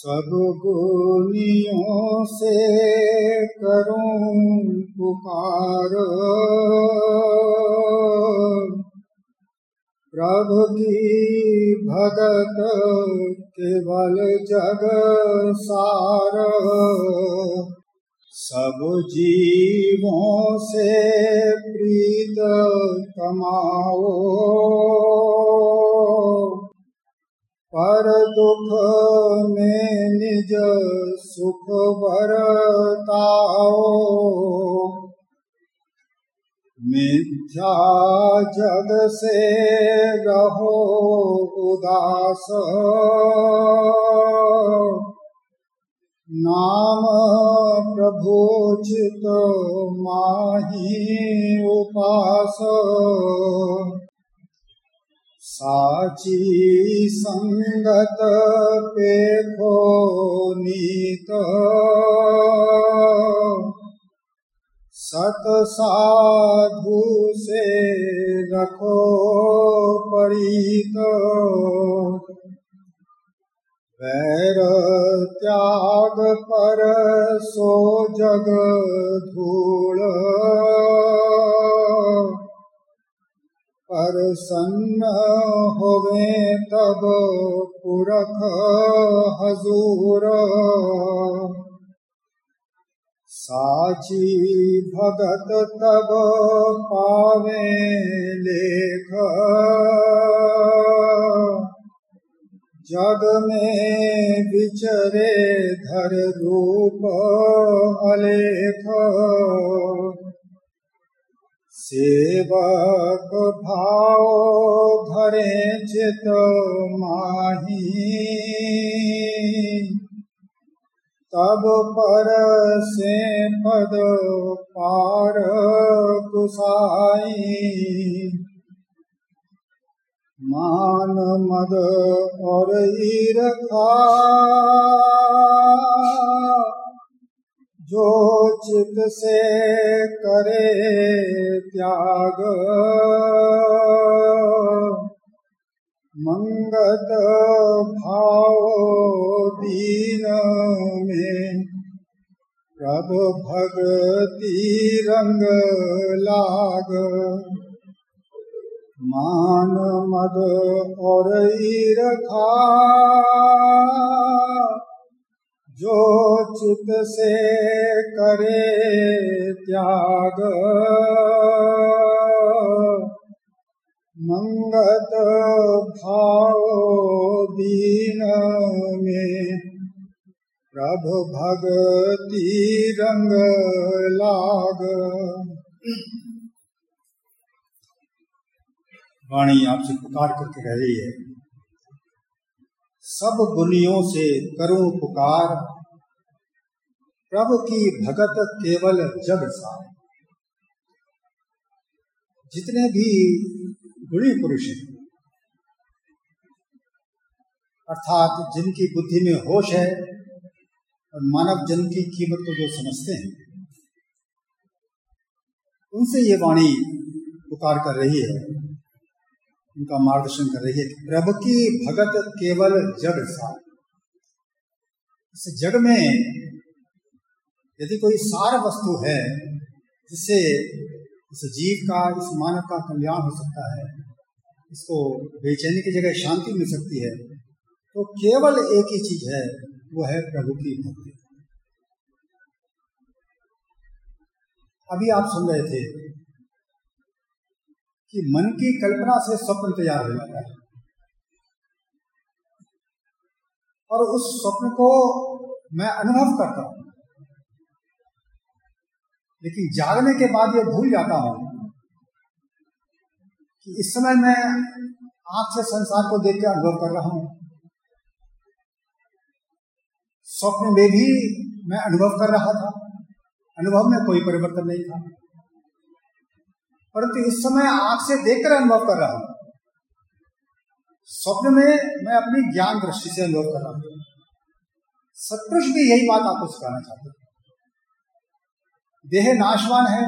सब गुनियों से करूं पुकार, प्रभु की भगत केवल जग सार। सब जीवों से प्रीत कमाओ, पर दुख में निज सुख बरताओ। मिथ्या जग से रहो उदास, नाम प्रभु चित माही उपास। साची संगत पेखो नीत, सत साधु से रखो परीत। वैर त्याग पर सो जग धूल, प्रसन्न होवे तब पुरख हजूर। साची भगत तब पावे लेख, जग में विचरे धर रूप अलेख। सेवक भाव धरे चित माही, तब पर से पद पार कुसाई। मान मद और ईर्खा जो चित से करे त्याग, मंगत भाव दीन में प्रभु भगति रंग लाग। मान मद और ईर्खा जो चित से करे त्याग, मंगत भाव दीन में प्रभु भगति रंग लाग। वाणी आपसे पुकार करके कह रही है, सब गुनियों से करूं पुकार, प्रभु की भगत केवल जग सार। जितने भी गुणी पुरुष हैं, अर्थात जिनकी बुद्धि में होश है और मानव जन्म की कीमत को जो समझते हैं, उनसे ये वाणी पुकार कर रही है, उनका मार्गदर्शन कर रही है कि प्रभु की भगत केवल जग सार। इस जग में यदि कोई सार वस्तु है जिससे इस जीव का, इस मानव का कल्याण हो सकता है, इसको बेचैनी की जगह शांति मिल सकती है, तो केवल एक ही चीज है, वो है प्रभु की भक्ति। अभी आप सुन रहे थे कि मन की कल्पना से स्वप्न तैयार हो जाता है, और उस स्वप्न को मैं अनुभव करता हूं, लेकिन जागने के बाद ये भूल जाता हूं कि इस समय मैं आंख से संसार को देख के अनुभव कर रहा हूं। स्वप्न में भी मैं अनुभव कर रहा था, अनुभव में कोई परिवर्तन नहीं था, परंतु इस समय आंख से देखकर अनुभव कर रहा हूं। स्वप्न में मैं अपनी ज्ञान दृष्टि से अनुभव कर रहा हूं। सत्पुरुष भी यही बात आपको सिखाना चाहते हैं। देह नाशवान है,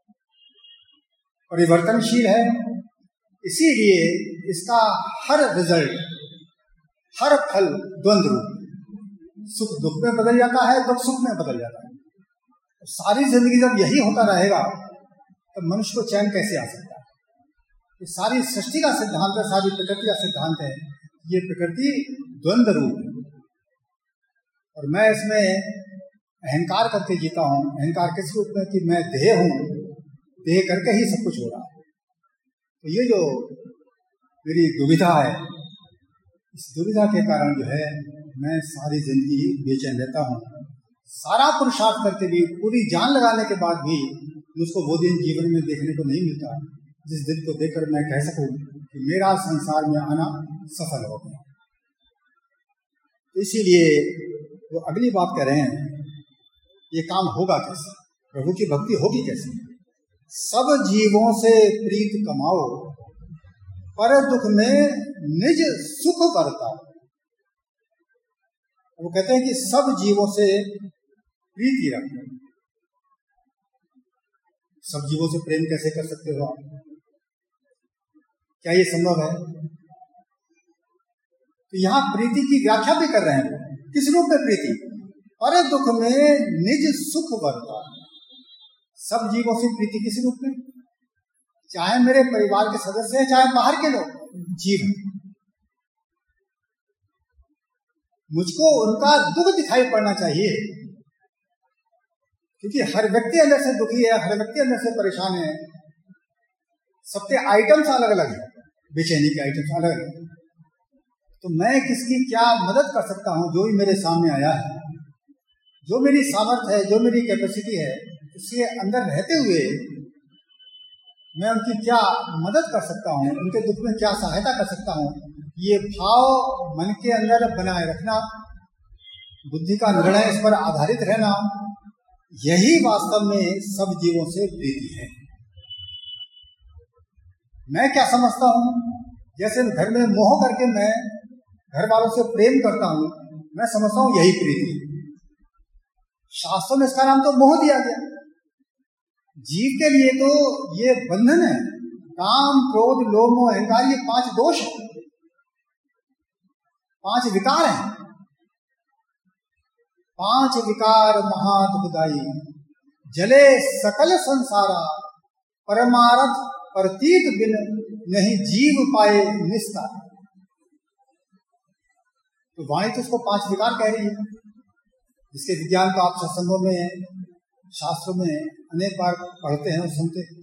परिवर्तनशील है, इसीलिए इसका हर रिजल्ट, हर फल द्वंद्व रूप। सुख दुख में बदल जाता है, दुख सुख में बदल जाता है। सारी जिंदगी जब यही होता रहेगा तो मनुष्य को चैन कैसे आ सकता है? ये सारी सृष्टि का सिद्धांत है, सारी प्रकृति का सिद्धांत है। ये प्रकृति द्वंद्व रूप है और मैं इसमें अहंकार करके जीता हूं। अहंकार किस रूप में कि मैं देह हूं, देह करके ही सब कुछ हो रहा है। तो ये जो मेरी दुविधा है, इस दुविधा के कारण जो है मैं सारी जिंदगी बेचैन रहता हूँ। सारा पुरुषार्थ करके भी, पूरी जान लगाने के बाद भी मुझको वो दिन जीवन में देखने को नहीं मिलता जिस दिन को देखकर मैं कह सकूं कि मेरा संसार में आना सफल हो गया। तो इसीलिए वो अगली बात कह रहे हैं, ये काम होगा कैसे, प्रभु की भक्ति होगी कैसे? सब जीवों से प्रीत कमाओ, पर दुख में निज सुख बरताओ। वो कहते हैं कि सब जीवों से प्रीति रखो। सब जीवों से प्रेम कैसे कर सकते हो आप? क्या ये संभव है? तो यहां प्रीति की व्याख्या भी कर रहे हैं। किस रूप में प्रीति? पर दुख में निज सुख बरताओ। सब जीवों से प्रीति किस रूप में? चाहे मेरे परिवार के सदस्य हैं, चाहे बाहर के लोग, जीव, मुझको उनका दुख दिखाई पड़ना चाहिए, क्योंकि हर व्यक्ति अंदर से दुखी है, हर व्यक्ति अंदर से परेशान है। सबके आइटम्स अलग अलग है, बेचैनी के आइटम्स अलग अलग। तो मैं किसकी क्या मदद कर सकता हूं? जो भी मेरे सामने आया है, जो मेरी सामर्थ्य है, जो मेरी कैपेसिटी है, उसके अंदर रहते हुए मैं उनकी क्या मदद कर सकता हूँ, उनके दुख में क्या सहायता कर सकता हूँ, ये भाव मन के अंदर बनाए रखना, बुद्धि का निर्णय इस पर आधारित रहना, यही वास्तव में सब जीवों से प्रीति है। मैं क्या समझता हूँ, जैसे घर में मोह करके मैं घर वालों से प्रेम करता हूँ, मैं समझता हूँ यही प्रीति। शास्त्रों में इसका नाम तो मोह दिया गया। जीव के लिए तो ये बंधन है। काम, क्रोध, लोभ, मोह, अहंकार, ये 5 दोष है, 5 विकार हैं। 5 विकार महादुखदाई, जले सकल संसारा, परमारथ प्रतीत बिन नहीं जीव पाए निस्तार। तो वाणी तो उसको 5 विकार कह रही है, जिसके विज्ञान को आप सत्संगों में, शास्त्रों में अनेक बार पढ़ते हैं और सुनते हैं।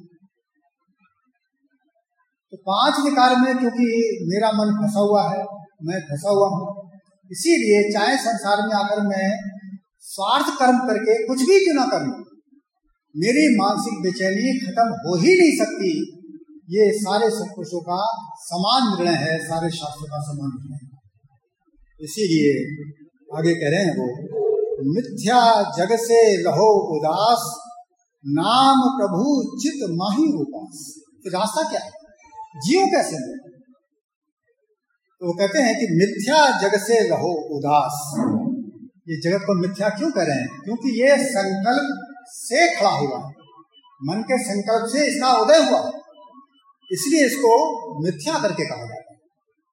तो 5 विकार में क्योंकि मेरा मन फंसा हुआ है, मैं फंसा हुआ हूं, इसीलिए चाहे संसार में आकर मैं स्वार्थ कर्म करके कुछ भी क्यों ना करूं, मेरी मानसिक बेचैनी खत्म हो ही नहीं सकती। ये सारे सत्पुरुषों का समान निर्णय है, सारे शास्त्रों का समान निर्णय है। इसीलिए आगे कह रहे हैं वो, मिथ्या जग से रहो उदास, नाम प्रभु चित माही उपास। तो रास्ता क्या है, जियो कैसे है? तो वो कहते हैं कि मिथ्या जग से रहो उदास। ये जगत को मिथ्या क्यों कह रहे हैं? क्योंकि ये संकल्प से खड़ा हुआ है, मन के संकल्प से इसका उदय हुआ है, इसलिए इसको मिथ्या करके कहा जाता है।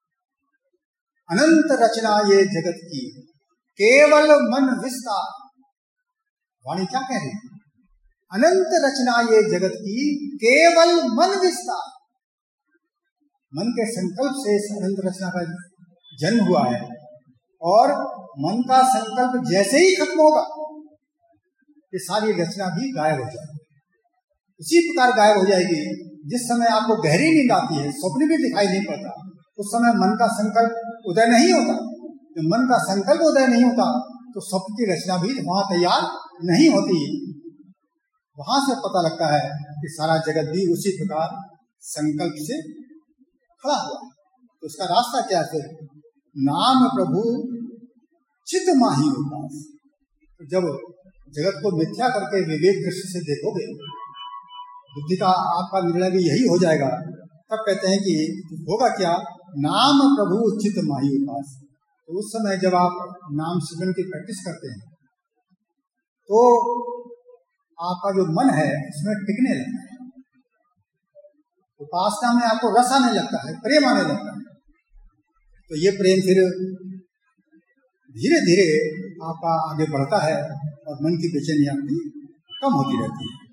अनंत रचना ये जगत की, केवल मन विस्तार। वाणी क्या कह रही है? अनंत रचना ये जगत की, केवल मन विस्तार। मन के संकल्प से इस अनंत रचना का जन्म हुआ है, और मन का संकल्प जैसे ही खत्म होगा, ये सारी रचना भी गायब हो जाएगी। उसी प्रकार गायब हो जाएगी जिस समय आपको गहरी नींद आती है, स्वप्न भी दिखाई नहीं पड़ता, उस समय मन का संकल्प उदय नहीं होता। जब मन का संकल्प उदय नहीं होता तो स्वप्न की रचना भी वहां तैयार नहीं होती। वहां से पता लगता है कि सारा जगत भी उसी प्रकार संकल्प से खड़ा हुआ है। तो उसका रास्ता क्या है? नाम प्रभु चित माही उपास। तो जब जगत को मिथ्या करके विवेक दृष्टि से देखोगे, बुद्धि का आपका निर्णय भी यही हो जाएगा, तब कहते हैं कि होगा क्या? नाम प्रभु चित माही उपास। तो उस समय जब आप नाम सिमरन की प्रैक्टिस करते हैं तो आपका जो मन है उसमें टिकने लगता है, उपासना में आपको रस आने लगता है, प्रेम आने लगता है। तो ये प्रेम फिर धीरे धीरे आपका आगे बढ़ता है और मन की बेचैनी आपकी कम होती रहती है।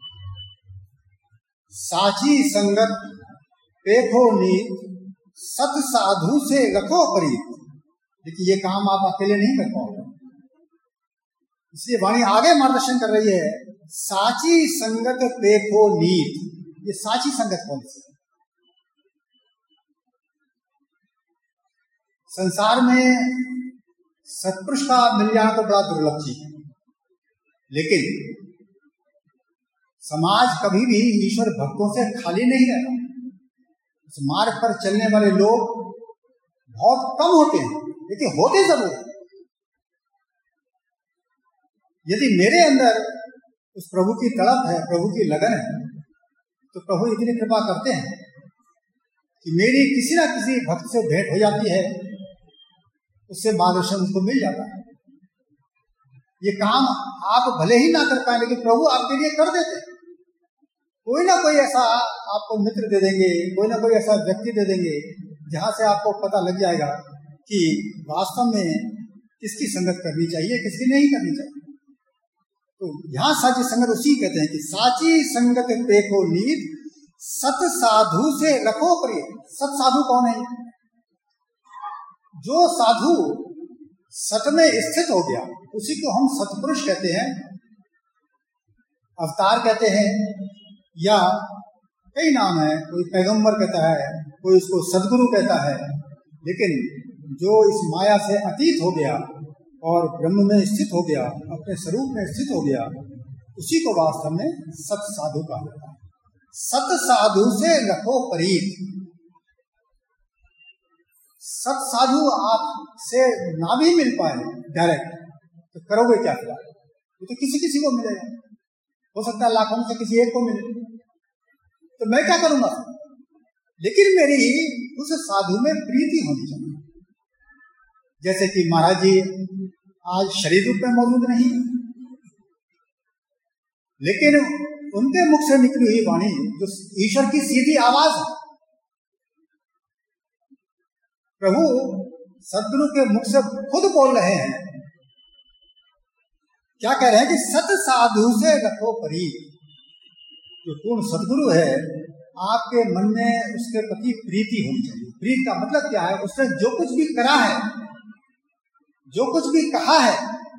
साची संगत पेखो नीत, सत साधु से रखो प्रीत। देखिए ये काम आप अकेले नहीं कर पाओगे, इसलिए वाणी आगे मार्गदर्शन कर रही है। साची संगत पेखो नीत, ये साची संगत कौन सी? संसार में सत्पुरुष का मिल जाना तो बड़ा दुर्लभ चीज है, लेकिन समाज कभी भी ईश्वर भक्तों से खाली नहीं रहता। इस मार्ग पर चलने वाले लोग बहुत कम होते हैं, लेकिन होते जरूर। यदि मेरे अंदर उस प्रभु की तड़प है, प्रभु की लगन है, तो प्रभु इतनी कृपा करते हैं कि मेरी किसी ना किसी भक्त से भेंट हो जाती है, उससे मार्गदर्शन उसको मिल जाता है। ये काम आप भले ही ना कर पाए, लेकिन प्रभु आपके लिए कर देते हैं। कोई ना कोई ऐसा आपको मित्र दे देंगे, कोई ना कोई ऐसा व्यक्ति दे देंगे जहां से आपको पता लग जाएगा कि वास्तव में किसकी संगत करनी चाहिए, किसकी नहीं करनी चाहिए। तो यहाँ साची संगत उसी कहते हैं कि साची संगत पेखो नीत, सत साधु से रखो प्रिय। सत साधु कौन है? जो साधु सत में स्थित हो गया उसी को हम सतपुरुष कहते हैं, अवतार कहते हैं, या कई नाम है। कोई पैगंबर कहता है, कोई उसको सदगुरु कहता है। लेकिन जो इस माया से अतीत हो गया और ब्रह्म में स्थित हो गया, अपने स्वरूप में स्थित हो गया, उसी को वास्तव में सत साधु कहा जाता है। सत साधु से रखो प्रीत। सत साधु आपसे ना भी मिल पाए डायरेक्ट, तो करोगे क्या फिर? तो किसी किसी को मिलेगा, हो सकता है लाखों में से किसी एक को मिले, तो मैं क्या करूंगा? लेकिन मेरी उस साधु में प्रीति होनी चाहिए। जैसे कि महाराज जी आज शरीर रूप में मौजूद नहीं, लेकिन उनके मुख से निकली हुई वाणी जो ईश्वर की सीधी आवाज है। प्रभु सदगुरु के मुख से खुद बोल रहे हैं। क्या कह रहे हैं कि सत साधु से रखो प्रीत। जो पूर्ण सदगुरु है, आपके मन में उसके प्रति प्रीति होनी चाहिए। प्रीति का मतलब क्या है? उसने जो कुछ भी करा है, जो कुछ भी कहा है,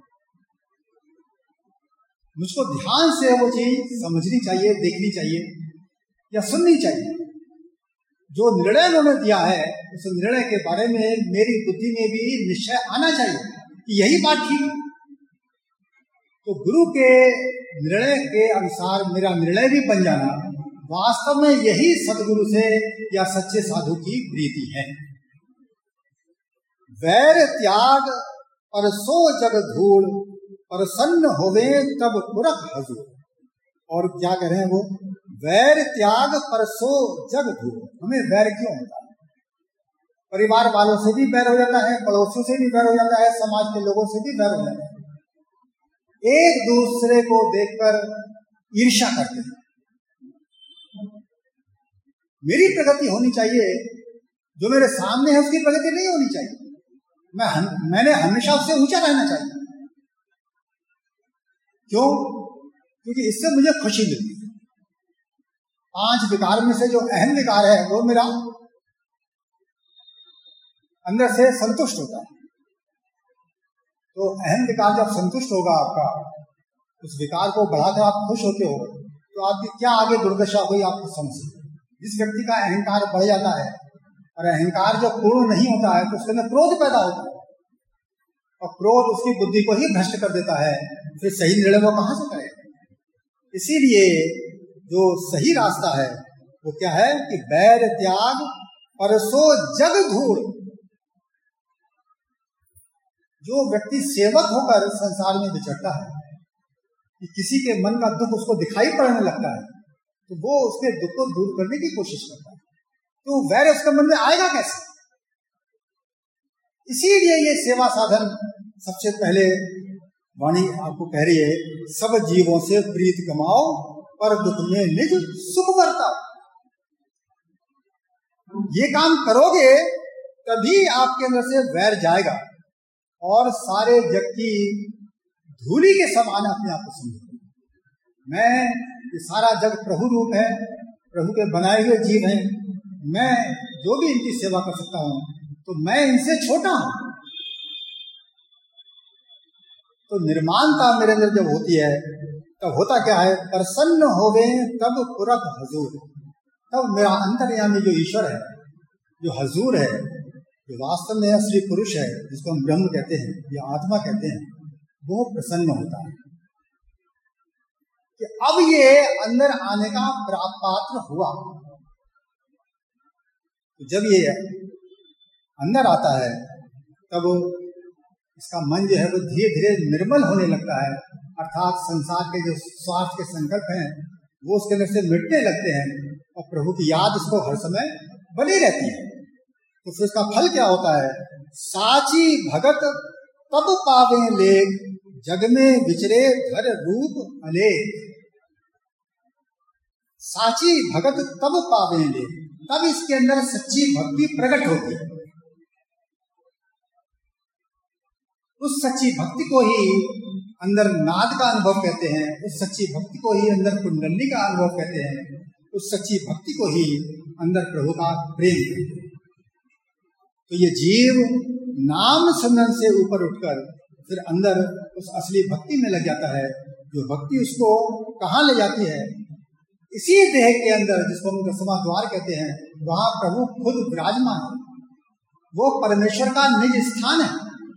मुझको ध्यान से वो चीज समझनी चाहिए, देखनी चाहिए या सुननी चाहिए। जो निर्णय उन्होंने दिया है, उस निर्णय के बारे में मेरी बुद्धि में भी निश्चय आना चाहिए कि यही बात ठीक है। तो गुरु के निर्णय के अनुसार मेरा निर्णय भी बन जाना, वास्तव में यही सदगुरु से या सच्चे साधु की प्रीति है। वैर त्याग पर सो जग धूल, प्रसन्न होवे तब पुरख हजूर। और क्या कह रहे हैं वो? वैर त्याग पर सो जग धूल। हमें वैर क्यों होता है? परिवार वालों से भी वैर हो जाता है, पड़ोसियों से भी वैर हो जाता है, समाज के लोगों से भी वैर हो जाता है। एक दूसरे को देखकर ईर्ष्या करते हैं। मेरी प्रगति होनी चाहिए, जो मेरे सामने है उसकी प्रगति नहीं होनी चाहिए। मैंने हमेशा उससे ऊंचा रहना चाहिए। क्यों? क्योंकि इससे मुझे खुशी मिलती है। 5 विकार में से जो अहम विकार है वो मेरा अंदर से संतुष्ट होता है। तो अहम विकार जब संतुष्ट होगा आपका, उस विकार को बढ़ाकर आप खुश होते हो, तो आपकी क्या आगे दुर्दशा हुई आपको समझिए। जिस व्यक्ति का अहंकार बढ़ जाता है, और अहंकार जब पूर्ण नहीं होता है, तो उसके अंदर क्रोध पैदा होता है, और क्रोध उसकी बुद्धि को ही भ्रष्ट कर देता है। फिर सही निर्णय वो कहां से करेगा? इसीलिए जो सही रास्ता है वो क्या है कि वैर त्याग परसो जग धूल। जो व्यक्ति सेवक होकर संसार में विचरता है, कि किसी के मन का दुख उसको दिखाई पड़ने लगता है, तो वो उसके दुख को दूर करने की कोशिश करता है। तो वैर उसके मन में आएगा कैसे? इसीलिए ये सेवा साधन सबसे पहले वाणी आपको कह रही है, सब जीवों से प्रीत कमाओ पर दुख में निज सुख बरताओ। ये काम करोगे तभी आपके अंदर से वैर जाएगा, और सारे जग की धूली के समान अपने आप को समझो। मैं, ये सारा जग प्रभु रूप है, प्रभु के बनाए हुए जीव हैं। मैं जो भी इनकी सेवा कर सकता हूं, तो मैं इनसे छोटा हूं। तो निर्माणता मेरे अंदर जब होती है, तब होता क्या है, प्रसन्न होवे तब पुरख हजूर। तब मेरा अंतर्यामी जो ईश्वर है, जो हजूर है, जो वास्तव में असली पुरुष है, जिसको हम ब्रह्म कहते हैं या आत्मा कहते हैं, वो प्रसन्न होता है कि अब ये अंदर आने का पात्र हुआ। तो जब ये अंदर आता है, तब इसका मन जो है वो धीरे धीरे निर्मल होने लगता है, अर्थात संसार के जो स्वार्थ के संकल्प हैं वो उसके अंदर से मिटने लगते हैं, और प्रभु की याद उसको हर समय बनी रहती है। तो फिर उसका फल क्या होता है, साची भगत तब पावे लेख, जग में विचरे धर रूप अलेख। साची भगत तब पावे लेख, तब इसके अंदर सच्ची भक्ति प्रकट होती है। उस सच्ची भक्ति को ही अंदर नाद का अनुभव कहते हैं, उस सच्ची भक्ति को ही अंदर कुंडली का अनुभव कहते हैं, उस सच्ची भक्ति को ही अंदर प्रभु का प्रेम कहते हैं। तो ये जीव नाम सिमरन से ऊपर उठकर फिर अंदर उस असली भक्ति में लग जाता है, जो भक्ति उसको कहाँ ले जाती है, इसी देह के अंदर, जिसको हम दसवां द्वार कहते हैं, वहां प्रभु खुद विराजमान है, वो परमेश्वर का निज स्थान है।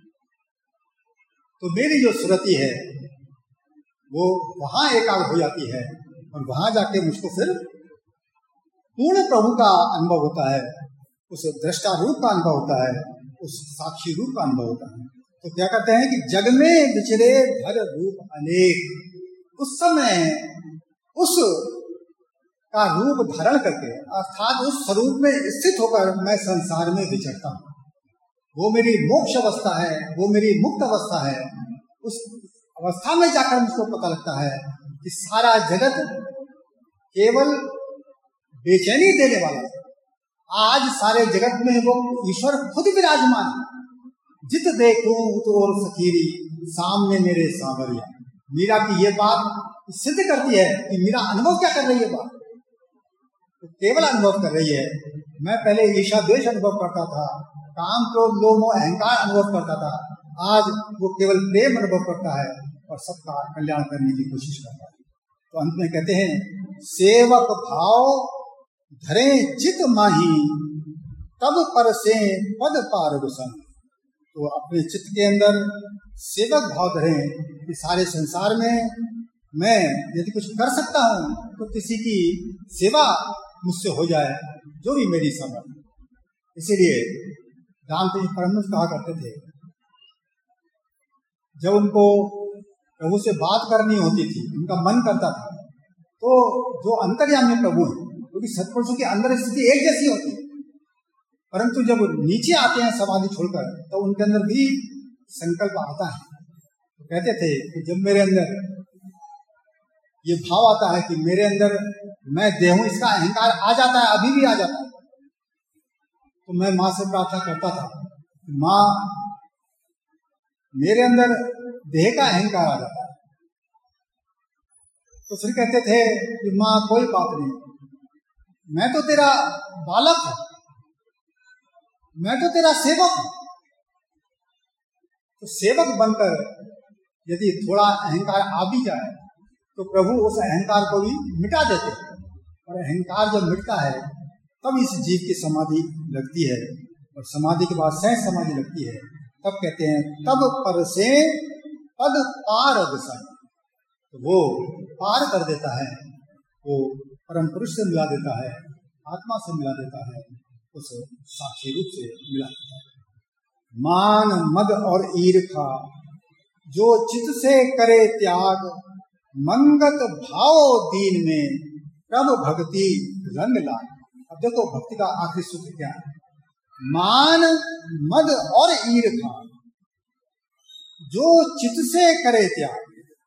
तो मेरी जो सुरति है वो वहां एकाग्र हो जाती है, और वहां जाके मुझको फिर पूर्ण प्रभु का अनुभव होता है, उस दृष्टा रूप का अनुभव होता है, उस साक्षी रूप का अनुभव होता है। तो क्या कहते हैं कि जग में विचरे धर रूप अनेक। उस समय उस का रूप धारण करके, अर्थात उस स्वरूप में स्थित होकर मैं संसार में विचरता हूँ। वो मेरी मोक्ष अवस्था है, वो मेरी मुक्त अवस्था है। उस अवस्था में जाकर मुझको पता लगता है कि सारा जगत केवल बेचैनी देने वाला है। आज सारे जगत में वो ईश्वर खुद विराजमान है। जित देखूं तो और फकीरी, सामने मेरे सांवरिया। मीरा की ये बात सिद्ध करती है कि मीरा अनुभव क्या कर रही है, बात तो केवल अनुभव कर रही है। मैं पहले ईर्ष्या द्वेष अनुभव करता था, काम क्रोध लोभ मोह अहंकार अनुभव करता था, आज वो केवल प्रेम अनुभव करता है और सबका कल्याण करने की कोशिश करता है। तो अंत में कहते हैं, सेवक भाव धरे चित माही, तब पर से पद पार गुसन। तो अपने चित्त के अंदर सेवक भाव धरें कि सारे संसार में मैं यदि कुछ कर सकता हूं तो किसी की सेवा मुझसे हो जाए, जो भी मेरी समझ। इसीलिए रामकृष्ण परमहंस कहा करते थे, जब उनको प्रभु से बात करनी होती थी, उनका मन करता था, तो जो अंतर्यामी प्रभु है, क्योंकि सत्पुरुषों की अंदर स्थिति एक जैसी होती है, परंतु जब नीचे आते हैं समाधि छोड़कर, तो उनके अंदर भी संकल्प आता है। तो कहते थे कि जब मेरे अंदर ये भाव आता है कि मेरे अंदर मैं देह हूं, इसका अहंकार आ जाता है, अभी भी आ जाता है, तो मैं माँ से प्रार्थना करता था, माँ मेरे अंदर देह का अहंकार आ जाता है। तो फिर कहते थे कि माँ कोई बात नहीं, मैं तो तेरा बालक हूं, मैं तो तेरा सेवक हूं। तो सेवक बनकर यदि थोड़ा अहंकार आ भी जाए तो प्रभु उस अहंकार को भी मिटा देते हैं, और अहंकार जब मिटता है तब इस जीव की समाधि लगती है, और समाधि के बाद सहज समाधि लगती है। तब कहते हैं, तब पर से पद पार दिशा, तो वो पार कर देता है, वो परम पुरुष से मिला देता है, आत्मा से मिला देता है, उस साक्षी रूप से मिला देता है। मान मद और ईर्खा जो चित से करे त्याग, मंगत भाव दीन में प्रभु भक्ति रंग लाए। अब देखो भक्ति का आखिरी सूत्र क्या है, मान मद और ईर्खा जो चित से करे त्याग,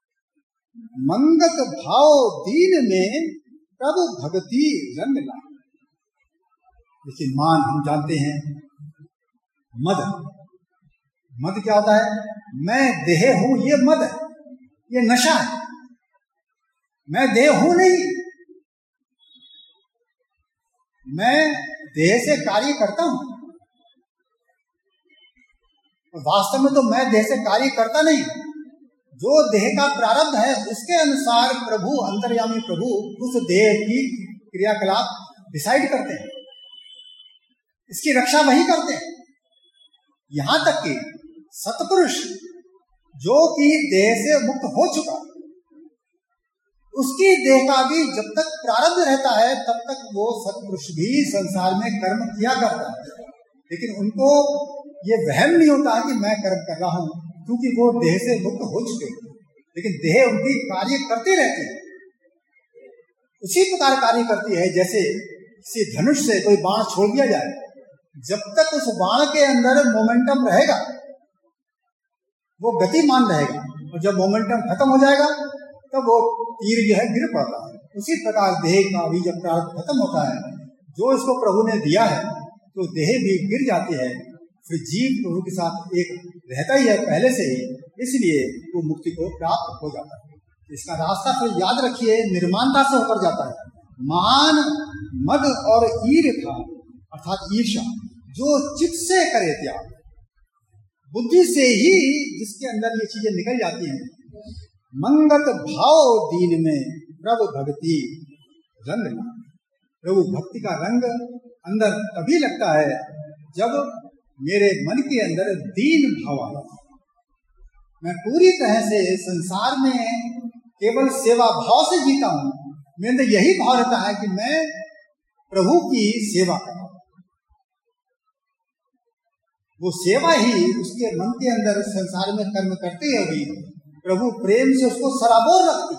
मंगत भाव दीन में प्रभु भक्ति रंग लाए। देखिए मान हम जानते हैं, मद मद क्या होता है? मैं देह हूं, ये मद है, ये नशा है। मैं देह हूं नहीं, मैं देह से कार्य करता हूं। वास्तव में तो मैं देह से कार्य करता नहीं। जो देह का प्रारब्ध है उसके अनुसार प्रभु, अंतर्यामी प्रभु, उस देह की क्रियाकलाप डिसाइड करते हैं, इसकी रक्षा वही करते हैं। यहां तक कि सतपुरुष जो कि देह से मुक्त हो चुका, उसकी देह का भी जब तक प्रारब्ध रहता है तब तक वो सतपुरुष भी संसार में कर्म किया करता है। लेकिन उनको ये वहम नहीं होता है कि मैं कर्म कर रहा हूं, क्योंकि वो देह से मुक्त हो चुके हैं। लेकिन देह उनकी कार्य करती रहती है। उसी प्रकार कार्य करती है जैसे किसी धनुष से कोई बाण छोड़ दिया जाए, जब तक उस बाण के अंदर मोमेंटम रहेगा वो गतिमान रहेगा, और जब मोमेंटम खत्म हो जाएगा तब वो तीर जो है गिर पड़ता है। उसी प्रकार देह का भी जब प्रारब्ध खत्म होता है, जो इसको प्रभु ने दिया है, तो देह भी गिर जाती है। फिर जीव प्रभु के साथ एक रहता ही है पहले से ही, इसलिए वो मुक्ति को प्राप्त हो जाता है। इसका रास्ता फिर याद रखिए, निर्माणता से होकर जाता है। मान, मद और ईर्ष्या अर्थात ईर्ष्या जो चित्त से करे त्याग, बुद्धि से ही जिसके अंदर ये चीजें निकल जाती हैं। मंगत भाव दीन में प्रभु भक्ति रंग, प्रभु भक्ति का रंग अंदर तभी लगता है जब मेरे मन के अंदर दीन भाव आया। मैं पूरी तरह से संसार में केवल सेवा भाव से जीता हूं। मेरे अंदर यही भाव रहता है कि मैं प्रभु की सेवा करूं। वो सेवा ही उसके मन के अंदर संसार में कर्म करते हुए प्रभु प्रेम से उसको सराबोर रखती।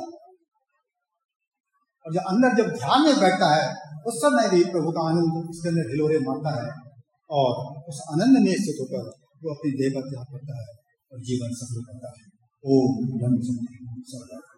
और जब अंदर जब ध्यान में बैठता है उस समय भी प्रभु का आनंद उसके अंदर हिलोरे मारता है, और उस आनंद में स्थित होकर वो अपनी देह का त्याग करता है और जीवन सफल करता है। ओम ब्रह्म